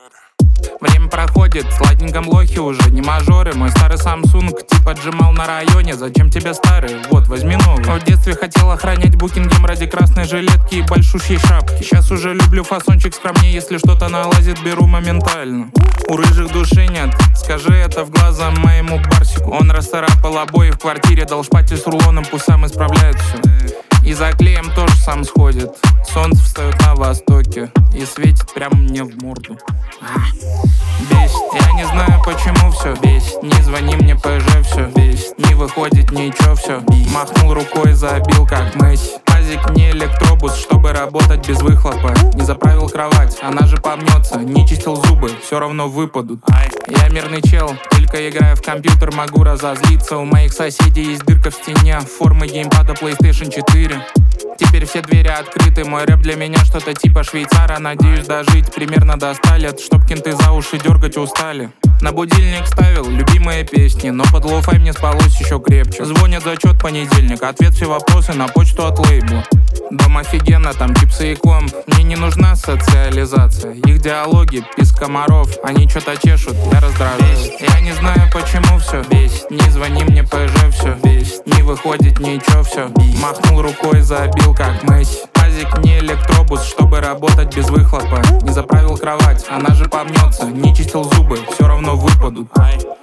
Время проходит, в сладеньком лохе уже не мажоры. Мой старый Samsung типа отжимал на районе. Зачем тебе старый? Вот, возьми новый. В детстве хотел охранять Букингем ради красной жилетки и большущей шапки. Сейчас уже люблю фасончик скромнее. Если что-то налазит, беру моментально. У рыжих души нет, скажи это в глаза моему барсику. Он расцарапал обои в квартире, дал шпатель с рулоном, пусть сам исправляет все. И за клеем тоже сам сходит. Солнце встает на востоке и светит прямо мне в морду. Бесит, я не знаю почему все бесит. Не звони мне, ПЖ, все бесит. Не выходит ничего, все махнул рукой, забил как Месси. Пазик не электробус, чтобы работать без выхлопа. Не заправил кровать, она же помнется. Не чистил зубы, все равно выпадут. Я мирный чел, только играя в компьютер могу разозлиться. У моих соседей есть дырка в стене, формы геймпада PlayStation 4. Теперь все двери открыты, мой рэп для меня что-то типа Швейцара. Надеюсь дожить примерно до 100 лет, чтоб кенты за уши дергать устали. На будильник ставил любимые песни, но под лоу-фай мне спалось еще крепче. Звонят зачет понедельник, ответ все вопросы на почту от лейбла. Дом офигенно, там чипсы и комп. Мне не нужна социализация. Их диалоги, писк комаров, они что-то чешут, я раздражаюсь. Я не знаю почему все бесит. Не звони мне, ПЖ, все бесит. Не выходит ничего, все махнул рукой, забил как Месси. Пазик не электробус, чтобы работать без выхлопа. Не заправил кровать, она же помнется. Не чистил зубы, все равно выпадут.